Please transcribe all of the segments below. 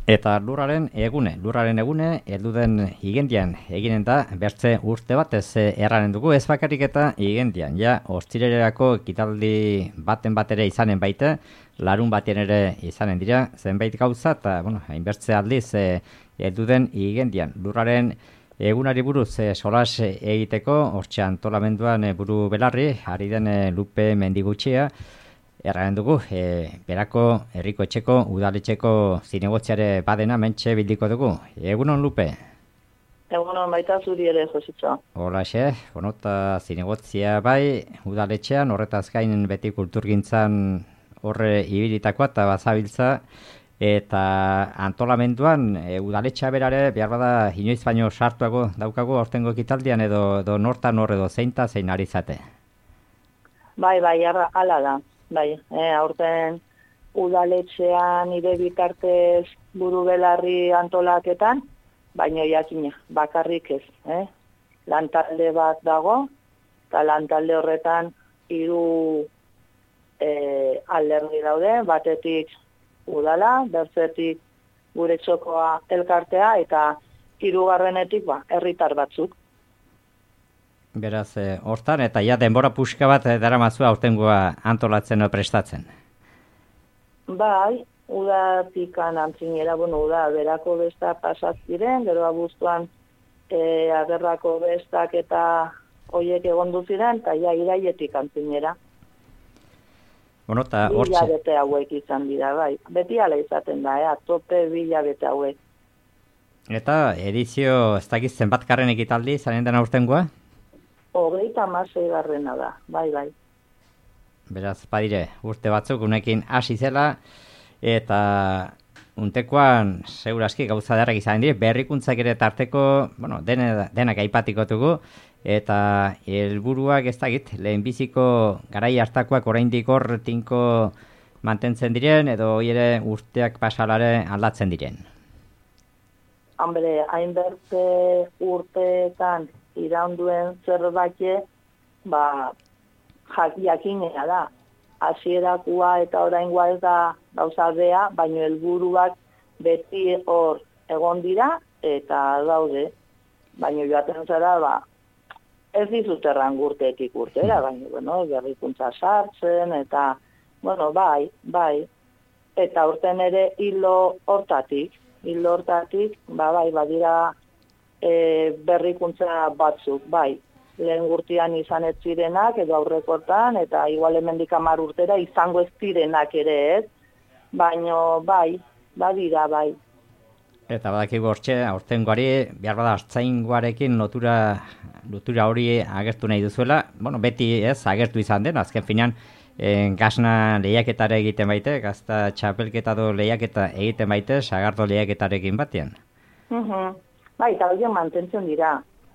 Eta lurraren egune, elduden igendian eginen da, bertze urte bat ez erranen dugu, ez bakarrik eta igendian. Ja, ostirerako ekitaldi baten bat ere izanen baite, larun baten ere izanen dira, zenbait gauza, eta, hainbertze aldiz elduden igendian. Lurraren egunari buruz solas egiteko, hortxe antolamenduan buru belarri, ari den Lupe Mendigutxea, erranen dugu, berako herriko etxeko, udaletxeko zinegotziare badena mentxe bildiko dugu. Egunon, Lupe? Egunon, baita zuri ere, Jositxo. Holaxe, eta zinegotzia bai, udaletxean, horretaz gain beti kulturgintzan horre ibilitakoa eta bazabiltza, eta antolamenduan udaletxea berare, behar bada inoiz baino sartuago daukago aurtengo ekitaldian edo nortan hor edo zein ari zate? Bai, hala da. Bai, aurten udaletxean nire bitartez buru belarri antolaketan, baino jakina, bakarrik ez. Lantalde bat dago, eta lantalde horretan 3 alderdi daude, batetik udala, bertzetik gure txokoa elkartea, eta 3. herritar batzuk. Beraz, hortan, eta ja denbora puska bat daramazua aurtengoa antolatzen o prestatzen. Bai, udatikan antzinera, uda berako besta pasat ziren, gero abuztuan agerrako bestak eta hoiek egondu ziren, eta ja iraietik antzinera. Eta hortxe. Bilabete hauek izan dira, bai. Beti ala izaten da, tope bilabete hauek. Eta edizio, ez dakiz zenbatkarren ekitaldi, zaren den aurtengoa? 36. da, bai. Beraz, badire, urte batzuk unekin hasi zela, eta untekoan, seguraski, gauza darrak izan dire, berrikuntzak ere tarteko, denak aipatikotugu, eta helburuak ez dakit, lehenbiziko garai hartakoak oraindik hor tinko mantentzen diren, edo ere urteak pasalare aldatzen diren. Hombre, hainberte urteetan iraunduen zerbait, jakinea da. Hasierakoa eta oraingoa ez da gauza bea, baino helburuak beti hor egon dira eta daude. Baino joaten zara, ez dizut erran urteetik urtera, baino, berrikuntza sartzen, eta, bai. Eta urten ere hilo hortatik, badira berrikuntza batzuk, bai. Lehen urtean izan ez zirenak, edo aurrekortan, eta igual hemendik 10 urtera izango ez zirenak ere ez, baino bai, badira, bai. Eta badakigu hortxe, aurtengoari, behar bada artzaingoarekin lotura hori agertu nahi duzuela, beti ez, agertu izan den, azken finean, gazna lehiaketare egiten baite, gazta txapelketa do lehiaketa egiten baite, sagardo lehiaketarekin batean. Bai, eta hori mantentzen dira.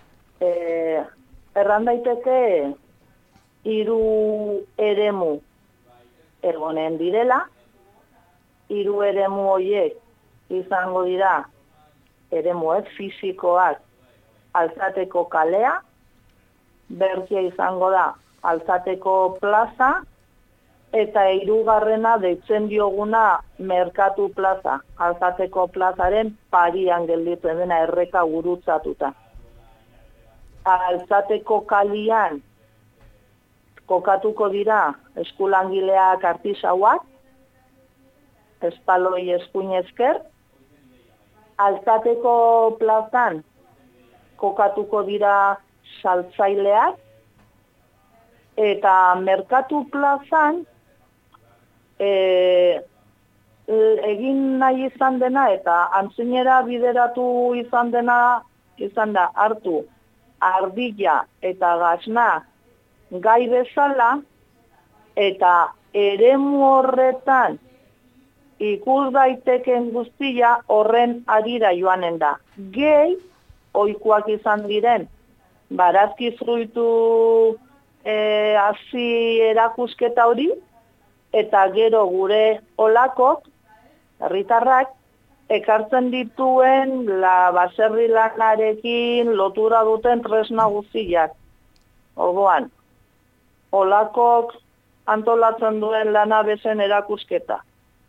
Erran daiteke 3 eremu egonen direla, 3 eremu horiek izango dira eremuek fisikoak Altzateko kalea, bertia izango da Altzateko plaza, eta 3. deitzen dioguna Merkatu plaza, Altzateko plazaren parian gelditzen dena erreka gurutzatuta. Altzateko kalian kokatuko dira eskulangileak artisauak, espaloi eskuinezker, Altzateko plazan kokatuko dira saltzaileak, eta Merkatu plazan egin nahi izan dena eta antzinera bideratu izan da hartu ardilla eta gazna gai bezala, eta eremu horretan ikus daiteken guztia horren arira joanen da. Gehi, ohikoak izan diren, barazki fruitu hasi erakusketa hori, eta gero gure olakok, herritarrak, ekartzen dituen baserri lanarekin lotura duten tresna guztiak. Orduan, olakok antolatzen duen lana bezen erakusketa.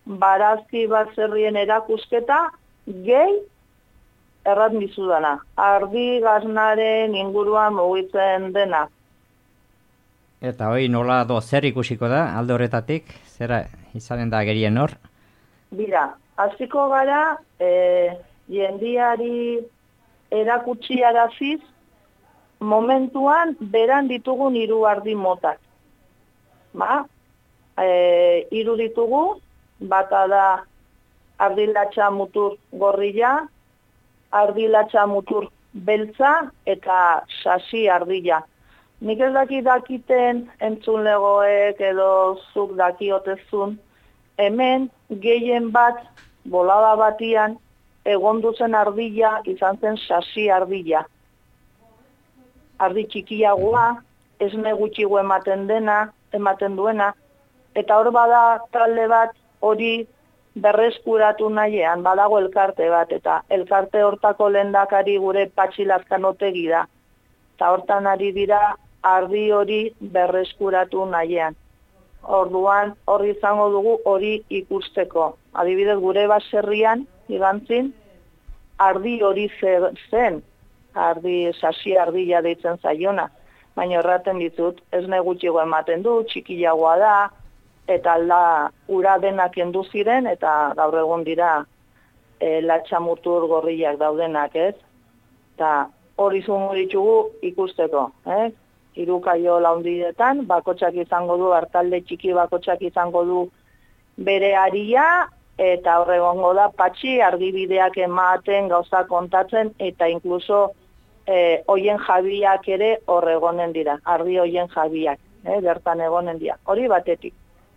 barazki baserrien erakusketa gehi errat bizudana. Ardi gaznaren inguruan mugitzen dena. Eta hoi nola zer ikusiko da, alde horretatik, zera izanen da gerien hor? Bira, hasiko gara, jendiari erakutsi araziz, momentuan beran ditugun 3 ardi motak. Ba, 3 ditugu, bata da ardilatxa mutur gorrila, ardilatxa mutur beltza eta sasi ardila. Nik ez dakiten entzunlegoek edo zuk dakiotezun, hemen gehien bat, bolada batian, egonduzen ardila izan zen sasi ardila. Ardi txikiagoa, esne gutxigo ematen duena, eta hor bada talde bat hori berreskuratu nahian, badago elkarte bat, eta elkarte hortako lehendakari gure Patxi Lazkanotegi da. Eta hortan ari dira ardi hori berreskuratu nahian. Orduan hori izango dugu hori ikusteko. Adibidez gure baserrian, igantzin, ardi hori zen, sasi ardila deitzen zaiona. Baina erraten ditut, esne gutxigo ematen du, txikiagoa da, eta ura denak kendu ziren, eta gaur egun dira latxamutur gorriak daudenak, ez? Eta hori zungo ditugu ikusteko, 3 kaio laundietan, bakotxak izango du, hartalde txiki bakotxak izango du bere aria, eta horregongo da Patxi argibideak ematen, gauza kontatzen, eta inkluso hoien jabiak ere horregonen dira, ardi hoien jabiak, bertan egonen dira, hori batetik.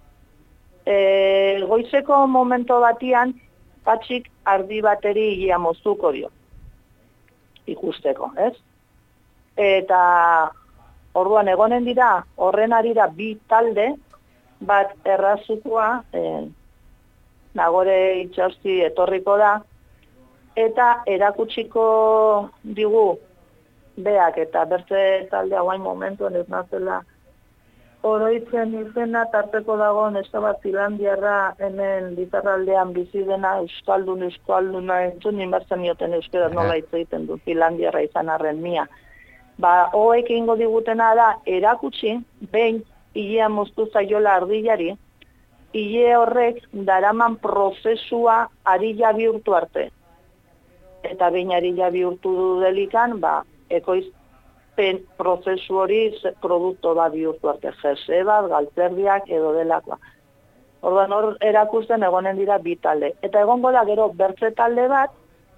Goizeko momento batian, Patxik ardi bateri ia moztuko dio, ikusteko, ez? Eta orduan egonen dira, horren arira 2 talde, bat errazukoa, Nagore itxausti etorriko da, eta erakutsiko digu beak, eta bertze talde hauain momentuen ez nazela oroitzen izena, tarteko dago neska bat Finlandiarra hemen Lizarraldean bizi dena, euskalduna entzun inbertzen nioten euskera nola hitz egiten du Finlandiarra izan arren mia. Ba, hoek egingo digutena da, erakutsi, behin hilea moztu zaiola ardilari, hile horrek daraman prozesua arila bihurtu arte. Eta behin arila bihurtu du delikan, ekoizpen prozesu hori produktu bat bihurtu arte. Jese bat, galtzerdiak edo delakoa. Orduan hor erakusten egonen dira 2 talde. Eta egongo da gero bertze talde bat,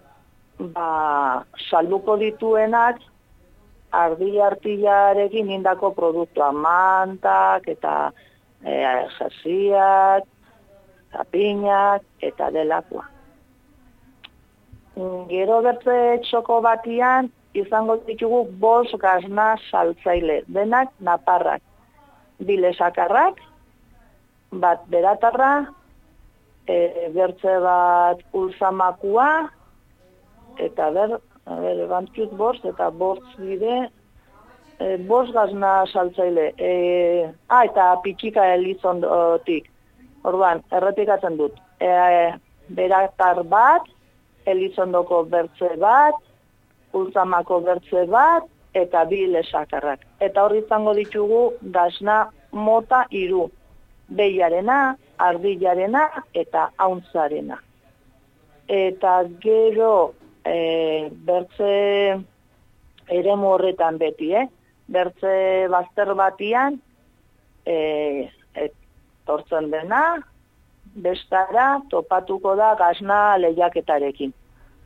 salduko dituenak, ardi artillarekin indako produktua, mantak eta jasiak, tapinak eta delakoa. Gero bertze txoko batian izango ditugu 5 gazna saltzaile, denak naparrak, 2 lesakarrak, bat beratarra, bertze bat ulzamakua, eta bantzut 5 eta 5 dire, 5 gazna saltzaile. Eta pitxika Elizondotik. Orduan, errepikatzen dut. Beratar bat, Elizondoko bertze bat, ultzamako bertze bat, eta 2 lesakarrak. Eta hori izango ditugu gazna mota 3. Behiarena, ardilarena eta hauntzarena. Eta gero bertze eremu horretan beti, bertze bazter batian tortzen dena, bestara topatuko da gazna lehiaketarekin.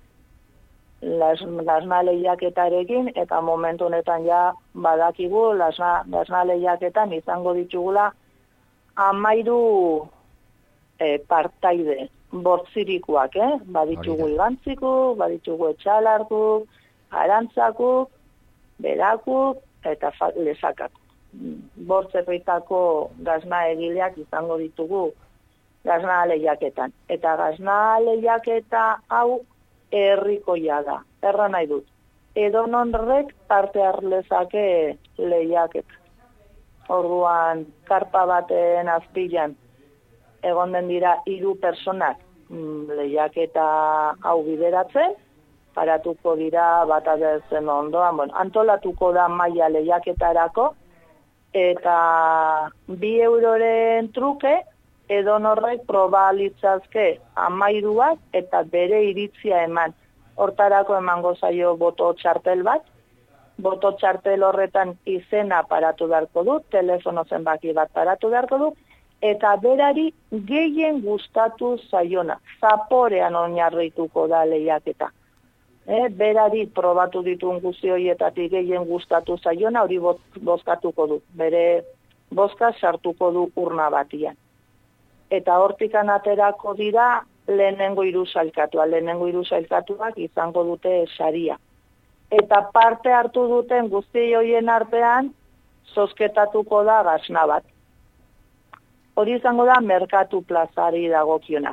Gazna lehiaketarekin, eta momentu honetan ja badakigu gazna lehiaketan izango ditugula 13 partaide, bortzirikoak, baditugu igantzikuk, baditugu etxalarkuk, arantzakuk, berakuk eta lesakak. Bortzerritako gazna egileak izango ditugu gazna lehiaketan. Eta gazna lehiaketa hau herrikoia da, erra nahi dut. Edononrek parte harlezake lehiaketa. Orduan, karpa baten azpilan egonden dira 3 personak lehiaketa hau bideratzen, paratuko dira bata zen ondoan, antolatuko da maila lehiaketarako, eta 2 euroren truke, edonorrek proba litzazke 13 eta bere iritzia eman. Hortarako emango zaio boto txartel bat, boto txartel horretan izena paratu beharko du, telefono zenbaki bat paratu beharko du, eta berari gehien gustatu zaiona, zaporean oinarrituko da lehiaketa. Berari probatu dituen guzti horietatik gehien gustatu zaiona, hori bozkatuko du, bere bozka sartuko du urna batian. Eta hortikan aterako dira lehenengo 3 sailkatua. Lehenengo 3 sailkatuak izango dute saria. Eta parte hartu duten guzti horien artean, zozketatuko da gasna bat. Hori izango da merkatu plazari dagokiona.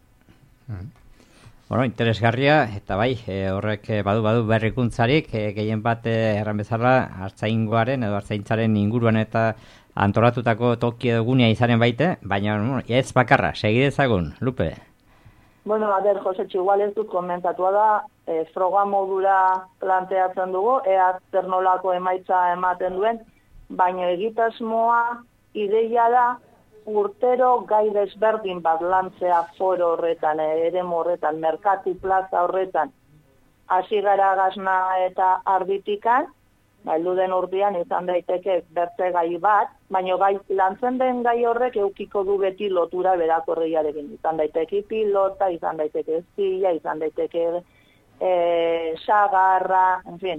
Bueno, interesgarria, eta bai, horrek badu berrikuntzarik, gehien bat erran bezala, artzaingoaren edo artzaintzaren inguruan eta antolatutako toki egunea izanen baite, baina ez bakarra, segidezagun, Lupe. Bueno, Josetxo, igual ez dut komentatua da, froga modura planteatzen dugu, ea zer nolako emaitza ematen duen, baina egitasmoa ideia da, urtero gai desberdin bat lantzea foro horretan, eremu horretan, merkatu plaza horretan, hasi gara gasna eta arditikan, den urtean izan daiteke bertze gai bat, baina lantzen den gai horrek eukiko du beti lotura berakorriarekin. Izan daiteke pilota, izan daiteke eskia, izan daiteke sagarra, en fin.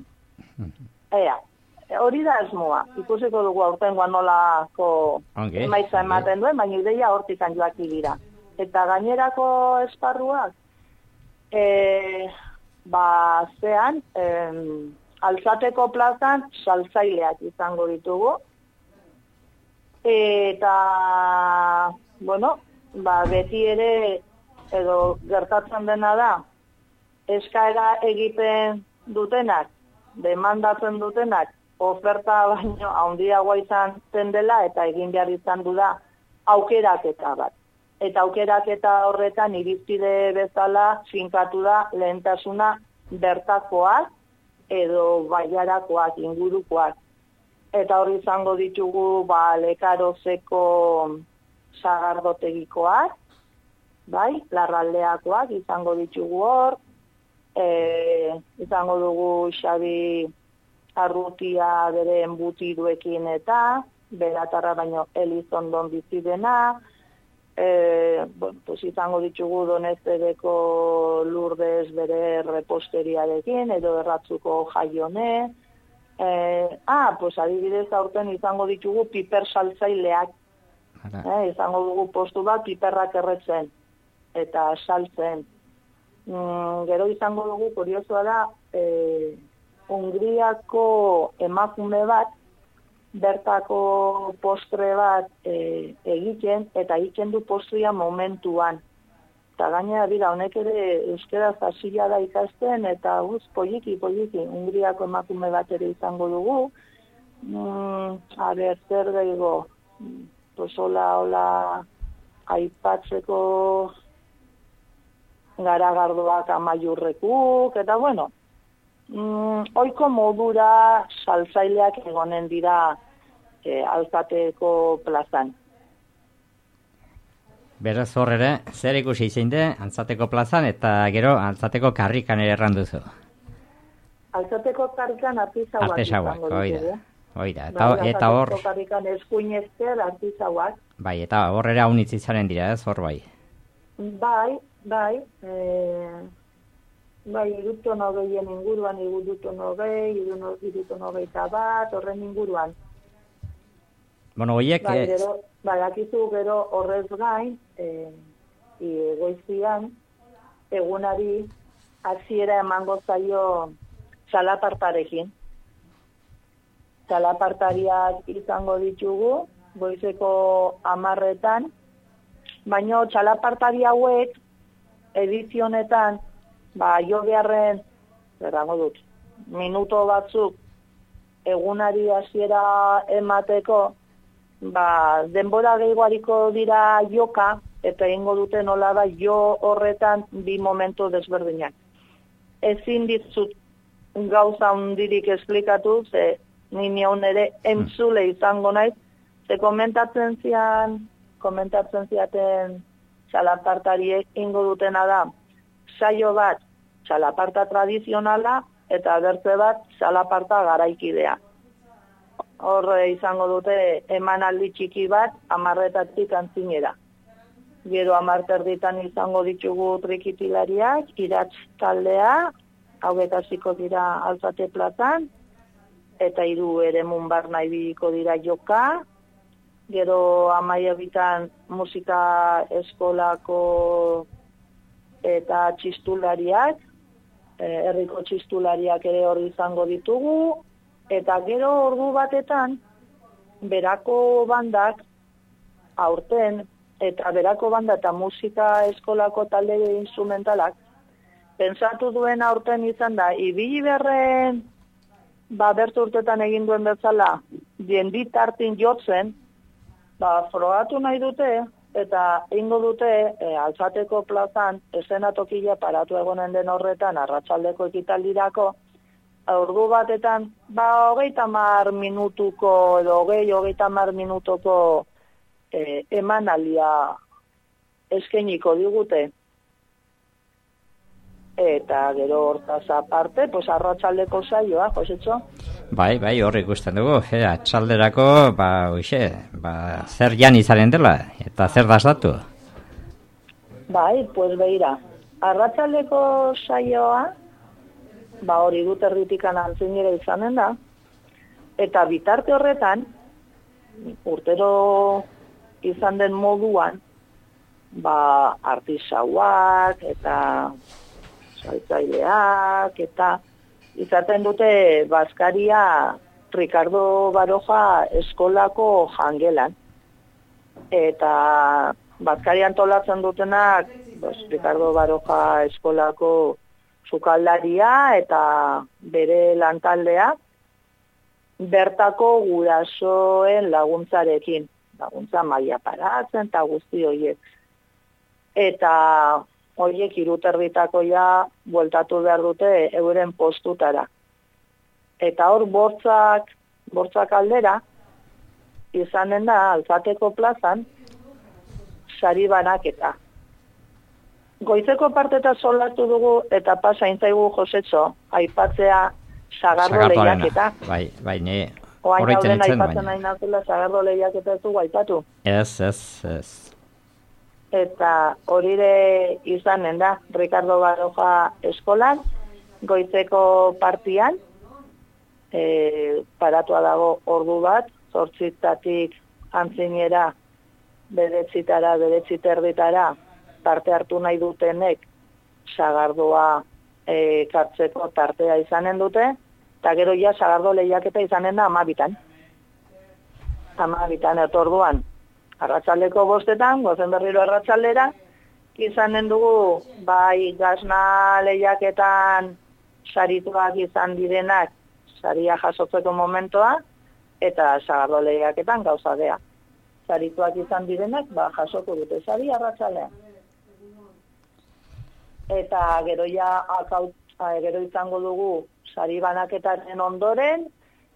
Hori da esmoa. Ikusiko dugu aurtengoan nolako emaitza ematen duen, baina ideia hortikan joaki dira. Eta gainerako esparruak, zean, Altzateko plazan saltzaileak izango ditugu. Eta, beti ere, edo gertatzen dena da, eskaera egiten dutenak, demandatzen dutenak, oferta baino handiagoa izan zen dela, eta egin behar izan du da aukeraketa bat. Eta aukeraketa horretan irizpide bezala finkatu da lehentasuna bertakoak, edo baiarakoak, ingurukoak. Eta hori izango ditugu Lekarozeko sagardotegikoak, Larraldeakoak izango ditugu hor, izango dugu Xabi Arrutia bere embutiduekin eta, beratarra baino Elizondon bizi dena, izango ditugu Doneztebeko Lourdes bere reposteriarekin, edo Erratzuko Jaione. Adibidez aurten izango ditugu piper saltzaileak. Izango dugu postu bat piperrak erretzen eta saltzen. Gero izango dugu, kuriosoa da, Hungriako emakume bat, bertako postre bat egiten, eta egiten du postria momentuan. Eta gainera, honek ere euskaraz hasia da ikasten, eta poliki, Hungriako emakume bat ere izango dugu. Zer gehiago, hola aipatzeko garagardoak amaiurrekuk, eta oiko modura saltzaileak egonen dira Altzateko plazan. Beraz hor ere, zer ikusi zein de Altzateko plazan eta gero Altzateko karrikan ere erranduzu? Altzateko karrikan artizauak izango ditugu. Oida, eta hor... Altzateko karrikan eskuinezker artizauak. Bai, eta hor ere haunitz izanen dira, ez hor bai? Bai, irutono gehien inguruan, irutono gehi bat, horren inguruan. Horiek... Akizu gero horrez gain, goizian, egunari hasiera emango zaio txalapartarekin. Txalapartariak izango ditugu, goizeko 10:00, baina txalapartari hauek edizionetan, jo beharren, minuto batzuk egunari hasiera emateko, denbora gehiagoariko dira joka, eta ingo dute nola da jo horretan bi momentu desberdinak. Ezin dizut gauza hundirik esplikatu, ze nini hon ere entzule izango naiz, ze komentatzen ziaten txalapartariek ingo dutena da, saio bat txalaparta tradizionala eta bertze bat txalaparta garaikidea. Horre izango dute emanaldi txiki bat 10:00 antzinera. Gero 10:30 izango ditugu trikitilariak, iratz taldea, hauek hasiko dira Alzate plazan, eta 3 eremun barna ibiliko dira joka. Gero 12:00 musika eskolako eta txistulariak, herriko txistulariak ere hor izango ditugu, eta gero ordu batetan berako bandak aurten, eta berako banda eta musika eskolako talde instrumentalak, pentsatu duen aurten izan da, ibili berren, bertu urtetan egin duen bezala, jendit hartin jotzen, frogatu nahi dute, eta ingo dute Alzateko plazan, eszenatokila paratu egonen den horretan, arratsaldeko ekitaldirako, ordu batetan, 30 minutuko, edo 20-30 minutuko emanaldia eskainiko digute. Eta gero hortaz aparte, arratsaldeko saioa, Josetxo? Bai, hor ikusten dugu, atxalderako, zer jan izaren dela, eta zer dasdatu? Bai, beira, arratsaldeko saioa, hori dut erditikan antzinera izanen da, eta bitarte horretan, urtero izan den moduan, artisauak, eta saltzaileak, eta izaten dute Baskaria Ricardo Baroja eskolako jangelan. Eta Baskaria antolatzen dutenak Ricardo Baroja eskolako sukaldaria eta bere lantaldea bertako gurasoen laguntzarekin. Laguntza maila paratzen eta guzti horiek. Eta horiek 3:30 bueltatu behar dute euren postutara. Eta hor bortzak aldera, izanen da Alzateko plazan, sari banaketa. Goizeko parteta solatu dugu eta pasain zaigu Josetxo, aipatzea Sagardo lehiaketa. Bai, ne Oain hauden aipatzen nahi nazula Sagardo lehiaketa ez dugu aipatu. Ez. Eta horire izanen da, Ricardo Baroja eskolan, goizeko partian, paratua dago ordu bat, 8:00 antzinera, 9:00 parte hartu nahi dutenek, Sagardoa kartzeko tartea izanen dute, eta gero ja Sagardo lehiaketa izanen da 12:00. 12:00 eta orduan. Arratsaldeko 5:00, gozen berriro arratsaldera, izanen dugu, bai gazna lehiaketan sarituak izan direnak, saria jasotzeko momentoa, eta Sagardo lehiaketan gauzadea. Sarituak izan direnak, jasoko dute sari arratsaldean. Eta gero gero izango dugu sari banaketaren ondoren,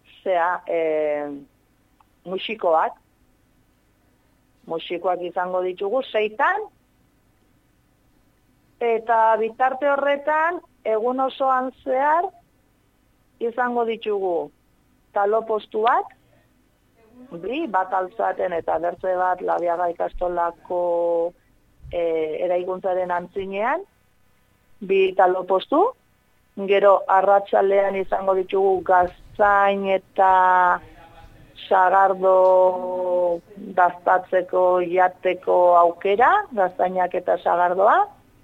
musikoak izango ditugu 6:00, eta bitarte horretan egun osoan zehar izango ditugu talo postu bat Alzaten eta bertze bat Labiaga ikastolako eraikuntzaren antzinean, 2 talo postu, gero arratsaldean izango ditugu Gaztain eta Sagardo daztatzeko jateko aukera, Gaztainak eta Sagardoa,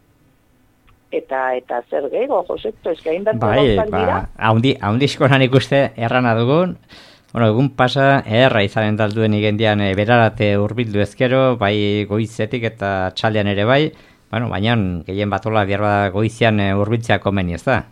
eta zer gehiago, Josekto, eskain bertu gauzak dira? Haundizkoan ikuste errana dugun, egun pasa erra izanen dalduen igendian berarate hurbildu ezkero, bai goizetik eta txaldean ere bai, baina gehien batola bierba goizean hurbiltzea komeni, ez da?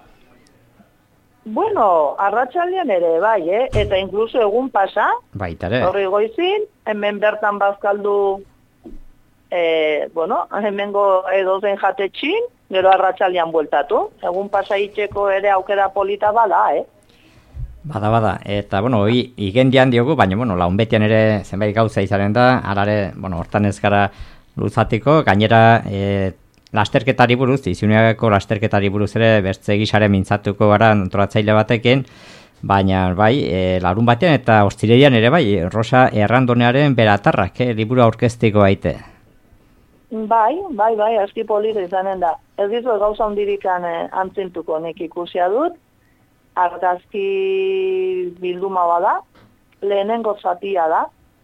Bueno, arratsaldean ere bai, eta inkluso egun pasa, baitare. Horri goizin, hemen bertan bazkaldu bueno, hemengo edozen jatetxin, gero arratsaldean bueltatu. Egun pasaitzeko ere aukera polita bada, Bada, eta, bueno, igendian diogu, baina, bueno, launbetian ere zenbait gauza izanen da, alare, bueno, hortan ez gara luzatiko, gainera, lasterketari buruz, Izuniagako lasterketari buruz ere, bertze gisare mintzatuko gara antolatzaile batekin, baina, bai, larun batean eta ostirerian ere, bai, Rosa Errandonearen beratarrak, liburu aurkeztiko aite. Bai, aski polita izanen da. Ez dizu gauza ondirikan antzintuko nik ikusia dut, argazki bilduma bada, lehenengo zatia da,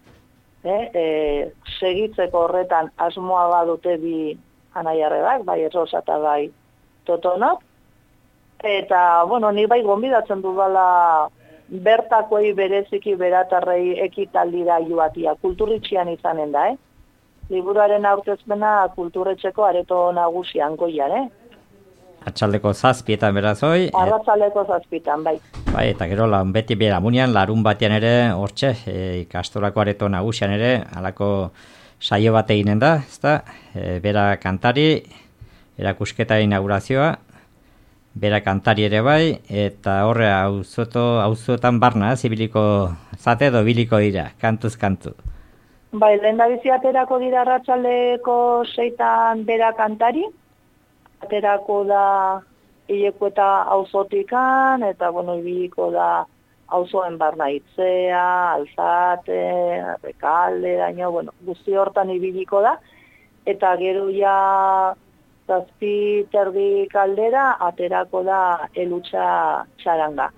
segitzeko horretan asmoa badute bi anaiarrebak, bai Rosa eta bai Totonok, eta, bueno, ni bai gonbidatzen dudala bertakoei bereziki beratarrei ekitaldira joatia, kulturritxian izanen da, Liburuaren aurkezpena kulturretxeko areto nagusian goian, Atxaldeko 7:00 berazoi. Arratsaldeko 7:00, bai. Bai, eta gero beti beramunean, larun batean ere, hortxe, ikastolako areto nagusian ere, halako saio bat eginen da, ezta? Bera kantari, erakusketa inaugurazioa, bera kantari ere bai, eta horre auzoetan barna, zibiliko zate edo biliko dira, kantuz kantu. Bai, lehen da bizi aterako dira arratsaldeko 6:00 bera kantari, aterako da hileko eta auzotikan, eta, bueno, ibiliko da auzoen barna Itzea, Alzate, Rekalde, daño, bueno, guzti hortan ibiliko da, eta gero ja 7:30 kaldera aterako da elutsa txaranga.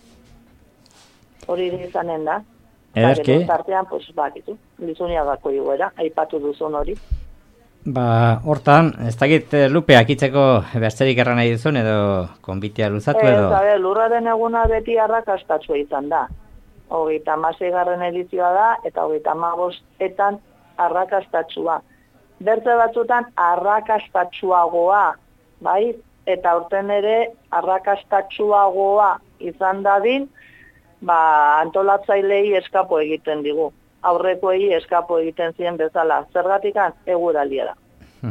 Hori izanen da. Ederki. Tartean, pues, bakitu, Lizuniagako igoera, aipatu duzun hori. Hortan, ez dakit Lupe akitzeko bertzerik erran nahi duzun edo konbitea luzatu edo? Lurraren eguna beti arrakastatsua izan da. 36. edizioa da eta 35etan arrakastatsua. Bertze batzutan arrakastatsuagoa, bai? Eta aurten ere arrakastatsuagoa izan dadin, antolatzailei eskapo egiten digu. Aurrekoei eskapo egiten ziren bezala. Zergatikan, eguraldia da.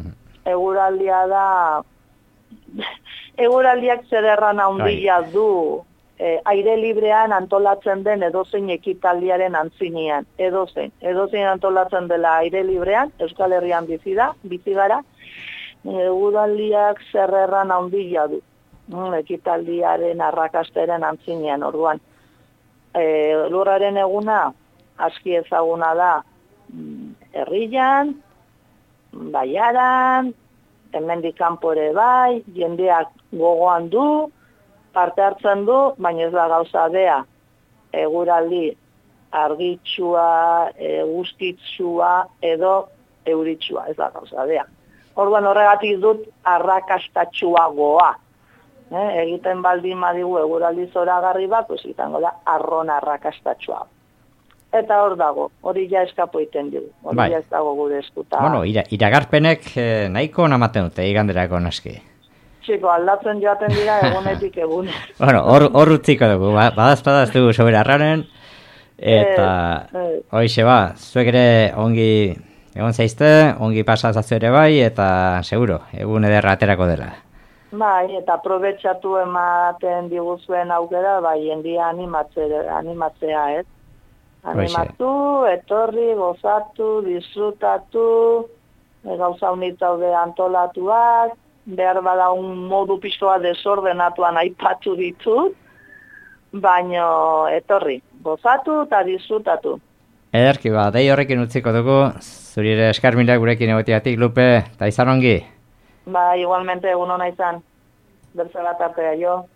Eguraldiak zer erran handia du aire librean antolatzen den edozein ekitaldiaren antzinean. Edozein antolatzen dela aire librean, Euskal Herrian bizi gara, eguraldiak zer erran handia du. Ekitaldiaren arrakastaren antzinean, orduan. Lurraren eguna, aski ezaguna da herrian, baiaran, hemendik kanpo ere bai, jendeak gogoan du, parte hartzen du, baina ez da gauza bea, eguraldi argitsua, guztitsua edo euritsua, ez da gauza bea. Orduan horregatik dut arrakastatsuagoa. Egiten baldin badigu eguraldi zoragarri bat, pues izango da arron arrakastatsua. Eta hor dago, hori ja eskapo iten dugu, hori ja ez dago gure eskuta. Bueno, iragarpenek nahiko namaten dute, iganderako naski. Txiko, aldatzen joaten dira egunetik egun. Bueno, hor utziko dugu, badaz dugu sobera arraren, eta hoize zuek ere ongi egon zaizte, ongi pasazazio ere bai, eta seguro, egun ederra aterako dela. Bai, eta aprobetxatu ematen diguzuen aukera, bai, jendia animatzea, ez? Animatu, etorri, gozatu, disfrutatu, gauza unitzaude antolatuak, behar bada un modu pixkoa desordenatuan aipatu ditut, baino etorri, gozatu eta disfrutatu. Ederki, dei horrekin utziko dugu, zurire eskarmila gurekin egotiatik, Lupe, eta izan ongi? Igualmente egun hona izan, bertze bat artea jo.